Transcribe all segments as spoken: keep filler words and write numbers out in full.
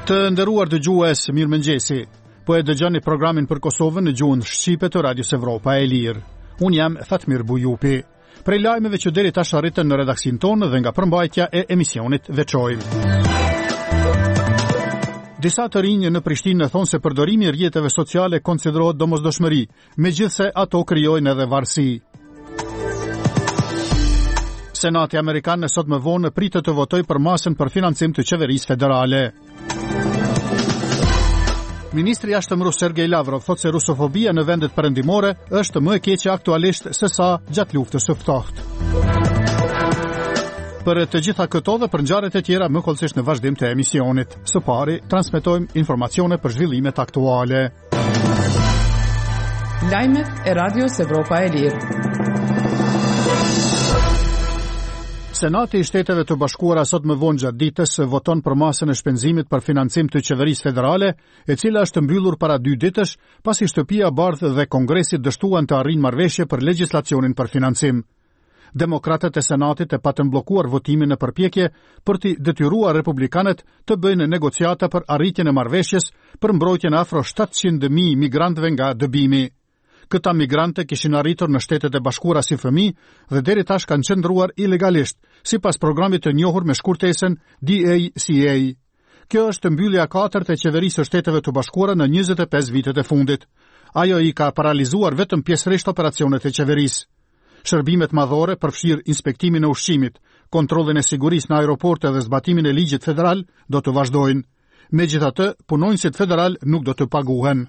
Të nderuar dëgjues, mirëmëngjesi. Po e dëgjoni programin për Kosovën në gjuhën shqipe të Radios Evropa e Lirë. Unë jam Fatmir Bujupi. Prej lajmeve që deri tash arritën në redaksin tonë dhe nga përmbajtja e emisionit veçojmë. Disa të rinj në Prishtinë thonë se përdorimi i rrjeteve sociale konsiderohet domosdoshmëri, megjithse ato krijojnë edhe varësi. Senati Amerikan në sot më vonë pritet të votoj për masën për financim të qeverisë federale. Ministri jashtëm rus Sergej Lavrov thotë se rusofobia në vendet perëndimore është më e keqe aktualisht se sa gjatë luftës së ftohtë. Për të gjitha këto dhe për ngjarjet e tjera më kollësisht në vazhdim të emisionit. Së pari, transmetojmë informacione për zhvillimet aktuale. Lajmet e Radios Evropa e Lirë. Senati i Shteteve të Bashkuara sot më vonë gjatë ditës voton për masën e shpenzimit për financim të qeverisë federale, e cila është mbyllur para dy ditësh, pasi shtëpia e Bardhë dhe Kongresit dështuan të arrijnë marrëveshje për legjislacionin për financim. Demokratët e Senatit e patën bllokuar votimin në përpjekje për të detyruar republikanët të bëjnë negociata për arritjen e marrëveshjes për mbrojtjen e afro shtatëqind mijë migrantëve nga dëbimi. Këta migrante kishin arritur në Shtetet e Bashkuara si fëmijë dhe deri tash kanë qëndruar ilegalisht, sipas programit të njohur me shkurtesën D A C A. Kjo është mbyllja e katërt e qeverisë së Shteteve të Bashkuara në njëzet e pesë vitet e fundit. Ajo i ka paralizuar vetëm pjesërisht operacionet e qeverisë. Shërbimet madhore përfshirë inspektimin e ushqimit, kontrollin e sigurisë në aeroporte dhe zbatimin e ligjit federal do të vazhdojnë. Megjithatë, punonjësit federal nuk do të paguhen.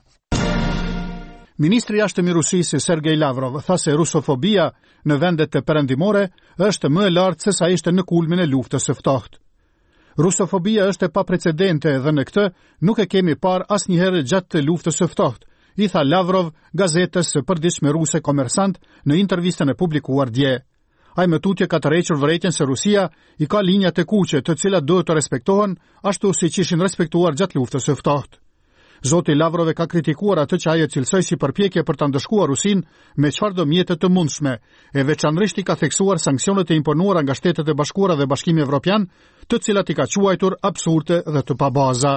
Ministri i jashtëm i Rusisë Sergej Lavrov tha se rusofobia në vendet e perëndimore është më e lartë se sa ishte në kulmin e luftës së ftohtë. Rusofobia është e paprecedente dhe në këtë nuk e kemi parë asnjëherë gjatë luftës së ftohtë, i tha Lavrov gazetës së përditshme ruse Komersant në intervistën e publikuar dje. Ai më tutje ka tërhequr vërejtjen se Rusia i ka linja të kuqe të cilat duhet të respektohen ashtu siç ishin respektuar gjatë luftës së ftohtë. Zoti Lavrov e ka kritikuar atë që ai e cilësoi si përpjekje për ta ndëshkuar Rusinë me çfarëdo mjete të mundshme, e veçanërisht i ka theksuar sanksionet e imponuara nga Shtetet e Bashkuara dhe Bashkimi Evropian, të cilat i ka quajtur absurde dhe të pabaza.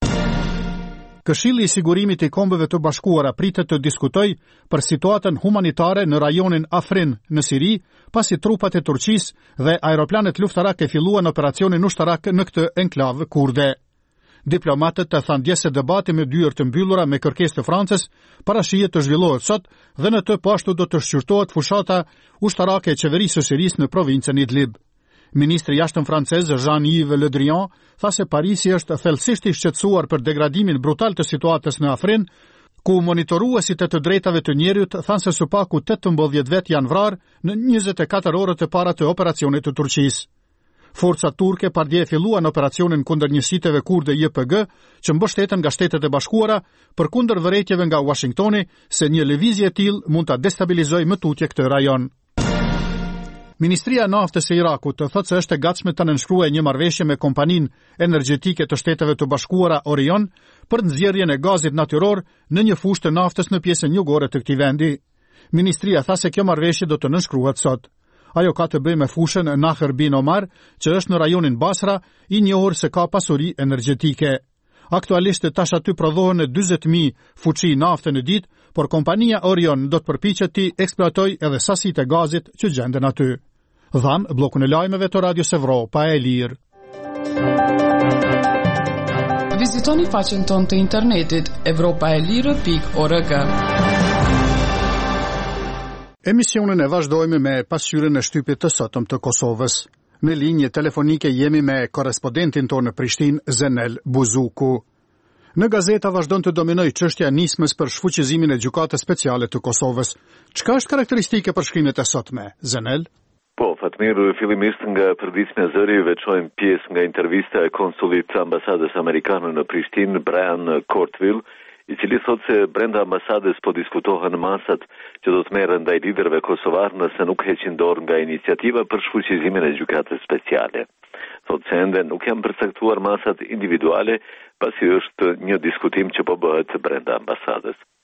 Këshilli i Sigurimit i Kombeve të Bashkuara pritet të diskutojë për situatën humanitare në rajonin Afrin në Siri, pasi trupat e Turqisë dhe aeroplanet luftarake filluan operacionin ushtarak në këtë enklav kurde. Diplomatët të thanë dje se debati me dyert të mbyllura me kërkesë të Francës parashihet të zhvillohet sot dhe në të pashtu do të shqyrtohet fushata ushtarake e qeverisë së Sirisë në provincën Idlib. Ministri i jashtëm francez Jean-Yves Le Drian tha se Parisi është thellësisht i shqetësuar për degradimin brutal të situatës në Afrin, ku monitoruesit e të drejtave të njerëzit thanë se së paku tetëmbëdhjetë vet janë vrarë në njëzet e katër orët e para të operacionit të Turqisë. Forcat turke pardje filluan operacionin kundër njësiteve kurde J P G, që mbështeten nga Shtetet e Bashkuara, përkundër vërejtjeve nga Washingtoni se një lëvizje e tillë mund ta destabilizojë më tutje këtë rajon. Ministria e Naftës e Irakut thotë se është e gatshme të nënshkruajë një marrëveshje me kompaninë energjetike të Shteteve të Bashkuara Orion për nxjerrjen e gazit natyror në një fushë të naftës në pjesën jugore të këtij vendi. Ministria tha se kjo marrëveshje do të nënshkruhet sot. Ajo ka të bëjë me fushën Nahr bin Omar, që është në rajonin Basra, i njohur se ka pasuri energjetike. Aktualisht tash aty prodhohen dyzet mijë fuçi nafte në ditë, por kompania Orion do të përpiqet të eksploatojë edhe sasitë e gazit që gjenden aty. Dham bllokun e lajmeve të Radios Evropa e Lirë. Vizitoni faqen tonë të internetit evropaelire pikë org. Emisionin e vazhdojmë me pasqyrën e shtypit të sotëm të Kosovës. Në linje telefonike jemi me korrespondentin tonë në Prishtinë, Zenel Buzuku. Në gazeta vazhdon të dominojë çështja e nismës për shfuqizimin e gjykatës speciale të Kosovës. Çka është karakteristike për shkrimet e sotme, Zenel? Po, Fatmir, fillimisht nga përditshmja e zëri veçojmë pjesë nga intervista e konsulit të ambasadës amerikane në Prishtinë, Brian Cortville, i cili thotë se brenda ambasadës po diskutohen masat që do të merren ndaj liderëve kosovar nëse nuk heqin dorë nga iniciativa për shfuqizimin e gjykatës speciale. Thotë se ende nuk janë përcaktuar masat individuale, pasi është një diskutim që po bëhet brenda ambasadës.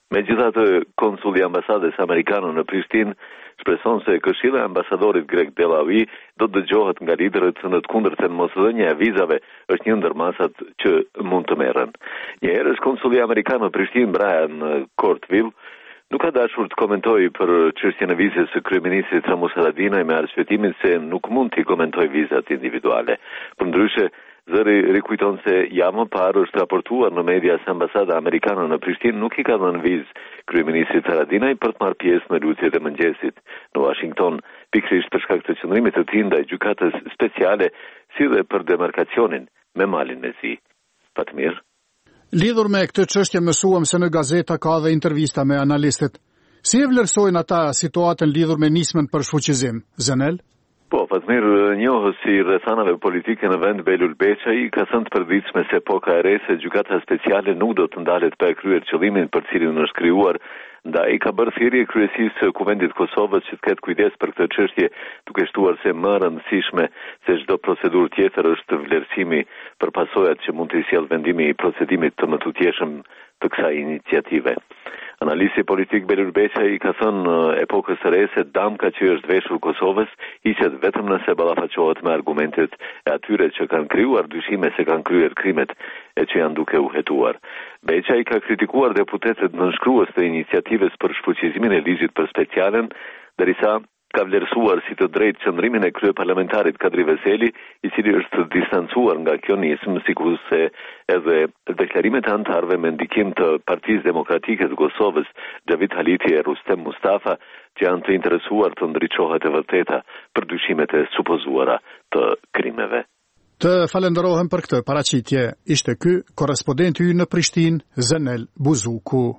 Megjithatë, konsuli i ambasadës amerikane në Prishtinë shpreson se këshilla e ambasadorit grek Delawi do të dëgjohet nga liderët në të kundërtën mosdhënia e vizave është një ndër masat që mund të merren. Një herësh konsuli amerikan në Prishtinë Brian Courtville nuk ka dashur të komentojë për çështjen e vizës së kryeministrit Ramus Haradinaj me arsyetimin se nuk mund të komentojë vizat individuale. Përndryshe, zëri rikujton se ja më parë është raportuar në media se ambasada amerikane në Prishtinë nuk i ka dhënë vizë kryeministrit Haradinaj për të marrë pjesë në lutjet e mëngjesit në Washington, pikërisht për shkak të qëndrimit të tij ndaj gjykatës speciale, si dhe për demarkacionin me Malin me Zi. Fatmir. Lidhur me këtë çështje mësuam se në gazeta ka dhe intervista me analistët. Si e vlerësojnë ata situatën lidhur me nismën për shfuqizim? Zenel? Po, Fatmir, njohës si rrethanave politike në vend Belul Beçai ka thënë të përditshme se poka e re se gjykata speciale nuk do të ndalet pa e kryer qëllimin për cilin është krijuar, ndaj ka bërë thirrje kryesisë së Kuvendit Kosovës që të ketë kujdes për këtë çështje, duke shtuar se më e rëndësishme se çdo procedurë tjetër është vlerësimi për pasojat që mund të sjellë vendimi i procedimit të mëtutjeshëm të kësaj iniciative. Analisti politik Belul Beçai ka thënë epokës së re se damka që është veshur Kosovës hiqet vetëm nëse ballafaqohet me argumentet e atyre që kanë krijuar dyshime se kanë kryer krimet e që janë duke u hetuar. Beçai ka kritikuar deputetët nënshkrues të iniciativës për shfuqizimin e ligjit për specialen, derisa ka vlerësuar si të drejtë qëndrimin e kryeparlamentarit Kadri Veseli, i cili është distancuar nga kjo nismë, sikurse edhe deklarimet e anëtarëve me ndikim të Partisë Demokratike të Kosovës, Xhavit Haliti e Rustem Mustafa, që janë të interesuar të ndriçohet e vërteta për dyshimet e supozuara të krimeve. Të falenderohem për këtë paraqitje. Ishte ky korrespondenti ynë në Prishtinë, Zenel Buzuku.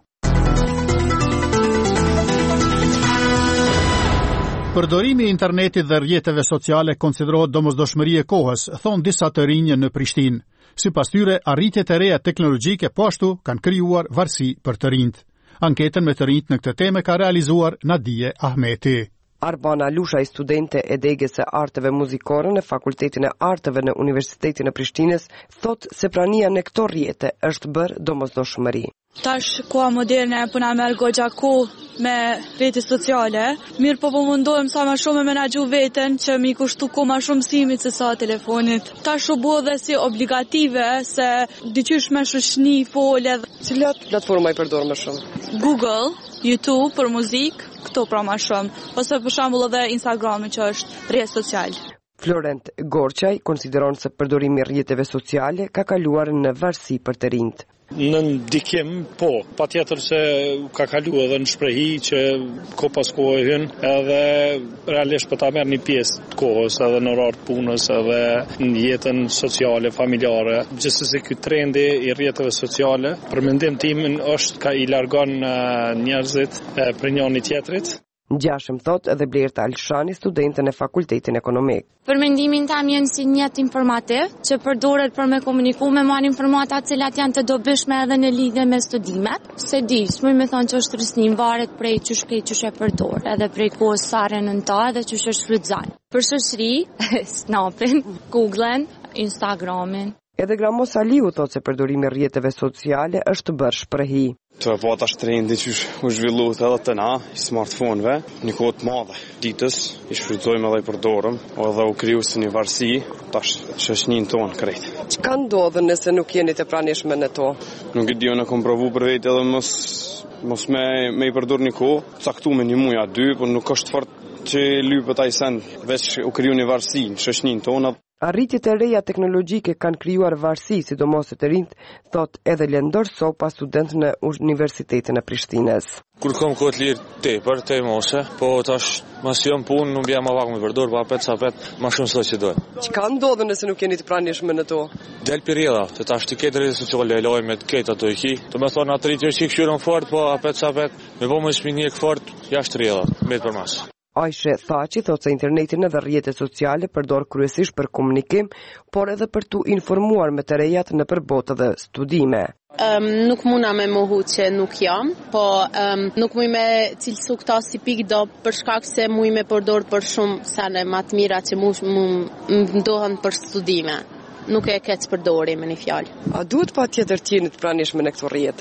Përdorimi i internetit dhe rrjeteve sociale konsiderohet domosdoshmëri e kohës, thon disa të rinj në Prishtinë. Sipas tyre, arritjet e reja teknologjike po ashtu kanë krijuar varësi për të rinjt. Anketën me të rinjt në këtë temë ka realizuar Nadije Ahmeti. Arbana Lusha, studente e degës së arteve muzikore në Fakultetin e Arteve në Universitetin e Prishtinës, thot se prania në këto rrjete është bërë domosdoshmëri. Tash koha moderne po na merr goxha kohë me rrjete sociale, mirë po po mundohem sa më shumë me menaxhu veten që mi kushtu kohë më shumë mësimit se sa telefonit. Tash u bë dhe si obligative se diqysh me shoqni fole. Cilat platforma i përdor më shumë? Google, YouTube për muzikë, këto pra më shumë, ose për shembull edhe Instagrami që është rrjet social. Florent Gorçaj konsideron se përdorimi i rrjeteve sociale ka kaluar në varësi për të rinjt. Në ndikim, po, pa tjetër se ka kalu edhe në shprehi që ko pas kohë hyn, edhe realisht për ta merr një pjesë të kohës edhe në orar të punës edhe në jetën sociale, familjare. Gjithsesi ky trendi i rrjeteve sociale, për mendim timin është ka i largon njerëzit për njëri tjetrit. Ngjashëm thot edhe Blerta Alshani, studente në Fakultetin Ekonomik. Për mendimin tim janë si një jetë informativ që përdoret për me komuniku me marrë informata të cilat janë të dobishme edhe në lidhje me studimet. Se di, s'muj me thonë që është rësnim, varet prej qysh prej qysh e përdor, edhe prej kohës sare në ta edhe qysh është shfrytëzon. Për shoqëri, Snapin, Googlen, Instagramin. Edhe Gramos Aliu thot se përdorimi i rrjeteve sociale është bërë shprehi. Të po tash trendi që u zhvilluat edhe të na, i smartphone-ve, një kohë të madhe. Ditës i shfrytëzojmë edhe i përdorëm, edhe u kriju si një varësi, tash shoqënin tonë krejt. Çka ndodh nëse nuk jeni të pranishëm në to? Nuk e di, unë kam provu për vetë edhe mos mos me me i përdor një kohë, caktuar me një muaj a dy, por nuk është fort që lypet ai sen, veç u kriju një varësi, shoqënin tonë. Arritjet e reja teknologjike kanë krijuar varësi, sidomos të rinjt, thot edhe Lendor Sopa, student në Universitetin e Prishtinës. Kur kam kohë të lirë tepër, te moshe, po tash mas jam punë, nuk jam avak me përdor, pa pet sa pet, më shumë se që do. Çka ndodh nëse nuk jeni të pranishëm në to? Del pirilla, të tash të ketë rrjetet sociale lojë me të ketë ato i ki. Do të thonë atë rritje që këshirën fort, po pet sa pet, me po më shpinik fort jashtë rrjella, mbet për mas. Ajshe Thaçi thot se internetin edhe rrjetet sociale përdor kryesisht për komunikim, por edhe për tu informuar me të rejat në përbotë dhe studime. Um, nuk muna me mohu që nuk jam, po um, nuk muj me cilësu këta si pikë do për shkak se muj me përdor për shumë sene më të mira që mu më ndohen për studime. Nuk e keq përdori me një fjalë. A duhet pa tjetër t'jeni të pranishme në këto rrjete?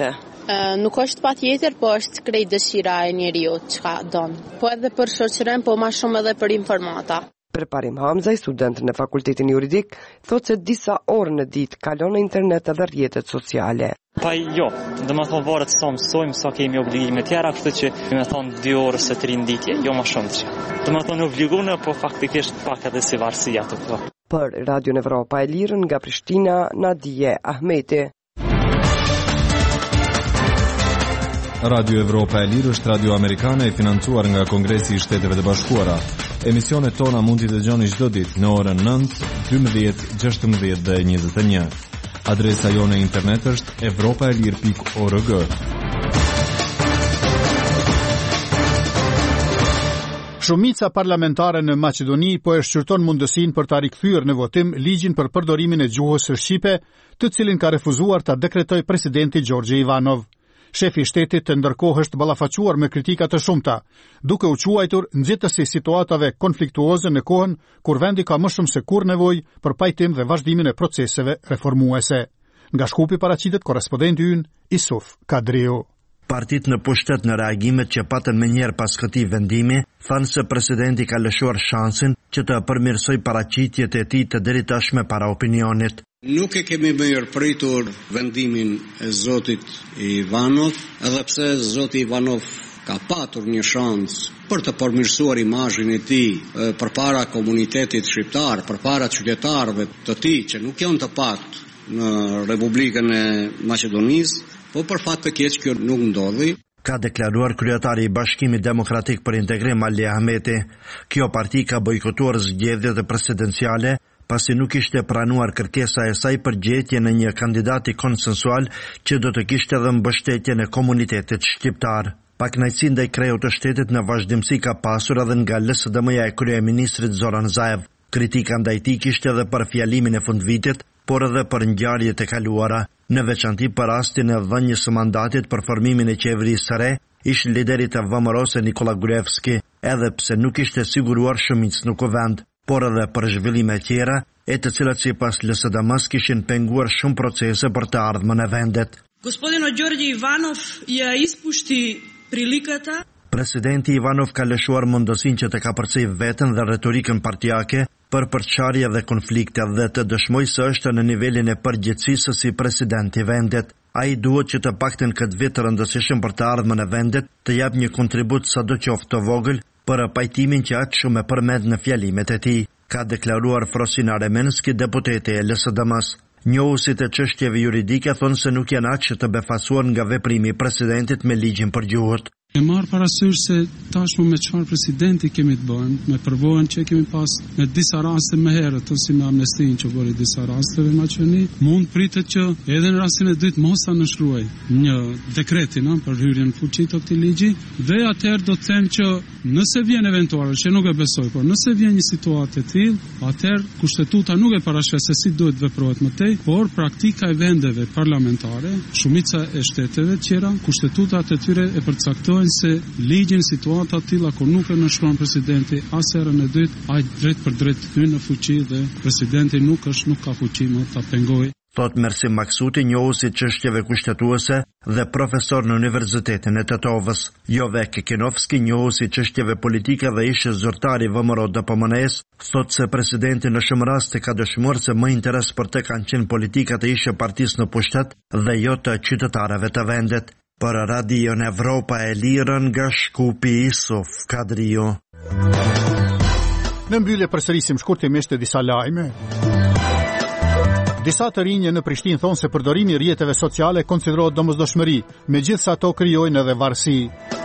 Nuk është patjetër, po është krejt dëshira e njeriut çka don. Po edhe për shoqërinë, po më shumë edhe për informata. Përparim Hamzaj, student në fakultetin juridik, thot se disa orë në ditë kalon në internet dhe rrjetet sociale. Pa jo, dhe më thonë varet sa mësojmë, sa kemi obligime tjera, kështu që me thonë dy orë se tri nditje, jo më shumë që. Dhe më thonë obligune, po faktikisht pak edhe si varësia të këto. Për Radio Evropa e Lirën nga Prishtina, Nadije Ahmeti. Radio Evropa e Lirë është radio amerikane e financuar nga Kongresi i Shteteve të Bashkuara. Emisionet tona mund t'i dëgjoni çdo ditë në orën nëntë, dymbëdhjetë, gjashtëmbëdhjetë dhe njëzet e një. Adresa jone e internet është evropaelir pikë org. Shumica parlamentare në Maqedoni po e shqyrton mundësinë për ta rikthyer në votim ligjin për përdorimin e gjuhës së shqipe, të cilin ka refuzuar ta dekretoj presidenti Gjorgje Ivanov. Shefi i shtetit të ndërkohë është ballafaquar me kritika të shumta, duke u quajtur nxitësi situatave konfliktuoze në kohën kur vendi ka më shumë se kur nevojë për pajtim dhe vazhdimin e proceseve reformuese. Nga Shkupi paraqitet korrespondenti ynë Isuf Kadriu. Partit në pushtet në reagimet që patën me njerë pas këtij vendimi, thanë se presidenti ka lëshuar shansin që të përmirësoj paraqitjet e tij të deri tashme para opinionit. Nuk e kemi mirëpritur vendimin e zotit Ivanov, edhe pse zoti Ivanov ka patur një shans për të përmirësuar imazhin e tij përpara komunitetit shqiptar, përpara qytetarëve të tij që nuk janë të paktë në Republikën e Maqedonisë, po për fat të keq kjo nuk ndodhi. Ka deklaruar kryetari i Bashkimit Demokratik për Integrim Ali Ahmeti. Kjo parti ka bojkotuar zgjedhjet presidenciale pasi nuk ishte pranuar kërkesa e saj për gjetje në një kandidati konsensual që do të kishte edhe mbështetjen e komunitetit shqiptar. Pakënaqësi ndaj kreut të shtetit në vazhdimsi ka pasur edhe nga L S D M-ja e kryeministrit Zoran Zaev. Kritika ndaj tij kishte edhe për fjalimin e fundvitit, por edhe për ngjarjet e kaluara, në veçanti për rastin e dhënies së mandatit për formimin e qeverisë së re, ish liderit e V M R-s Nikola Gruevski, edhe pse nuk ishte siguruar shumicë në kuvend, por edhe për zhvillime tjera, e të cilat sipas L S D M-s kishin penguar shumë procese për të ardhmen e vendet. Gospodino Gjorgje Ivanov ja ispushti prilikata. Presidenti Ivanov ka lëshuar mundësinë që të kapërcej veten dhe retorikën partijake për përçarje dhe konflikte dhe të dëshmojë se është në nivelin e përgjegjësisë si president i vendit. Ai duhet që të paktën këtë vit të rëndësishëm për të ardhmen e vendit të jap një kontribut sadoqoftë të vogël për pajtimin që aq shumë e përmend në fjalimet e tij, ka deklaruar Frosina Remenski, deputete e L S D M-s. Njohusit e çështjeve juridike thonë se nuk janë aq të befasuar nga veprimi i presidentit me ligjin për gjuhët. E marë parasysh se tashmë me çfarë presidenti kemi të bëjmë, me përvojën që kemi pas në disa raste më herët, ose me amnestin që bëri disa rasteve në Maqedoni, mund pritet që edhe në rastin e dytë mos ta nënshkruaj një dekretin për hyrjen në fuqi të këtij ligji, dhe atëherë do të them që nëse vjen eventuale, që nuk e besoj, por nëse vjen një situatë e tillë, atëherë kushtetuta nuk e parashkruaj se si duhet veprohet më tej, por praktika e vendeve parlamentare, shumica e shteteve tjera, kushtetutat e tyre e përcaktojnë se ligjin situata të tilla kur nuk e nënshkruan presidenti as herën e dytë, ai drejt për drejt hyn në fuqi dhe presidenti nuk është nuk ka fuqi më ta pengojë. Thot Mersim Maksuti, njohuesi çështjeve kushtetuese dhe profesor në Universitetin e Tetovës. Jovek Kinovski, njohuesi çështjeve politike dhe ish zyrtar i V M R D P M N-s, thot se presidenti në shumë raste ka dëshmuar se më interes për të kanë qenë politikat e ish partisë në pushtet dhe jo të qytetarëve të vendit. Për Radion Evropa e Lirën nga Shkupi, Isuf Kadriu. Në mbyllje përsërisim shkurtimisht disa lajme. Disa të rinje në Prishtinë thonë se përdorimi i rrjeteve sociale konsiderohet domosdoshmëri, megjithëse ato krijojnë edhe varësi.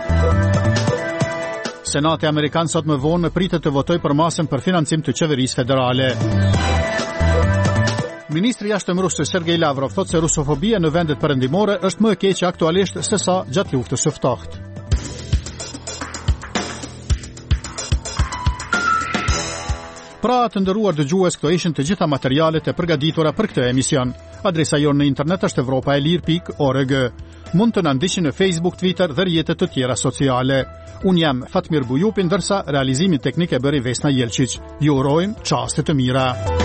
Senati Amerikan sot më vonë pritet të votojë për masën për financim të qeverisë federale. Ministri i jashtëm rus Sergej Lavrov thotë se rusofobia në vendet perëndimore është më e keqe aktualisht se sa gjatë luftës së ftohtë. Pra të nderuar dëgjues, këto ishin të gjitha materialet e përgatitura për këtë emision. Adresa jonë në internet është evropaelir pikë org. Mund të na ndiqni në Facebook, Twitter dhe rrjetet të tjera sociale. Unë jam Fatmir Bujupi, ndërsa realizimin teknik e bëri Vesna Jelčić. Ju urojmë çaste të mira.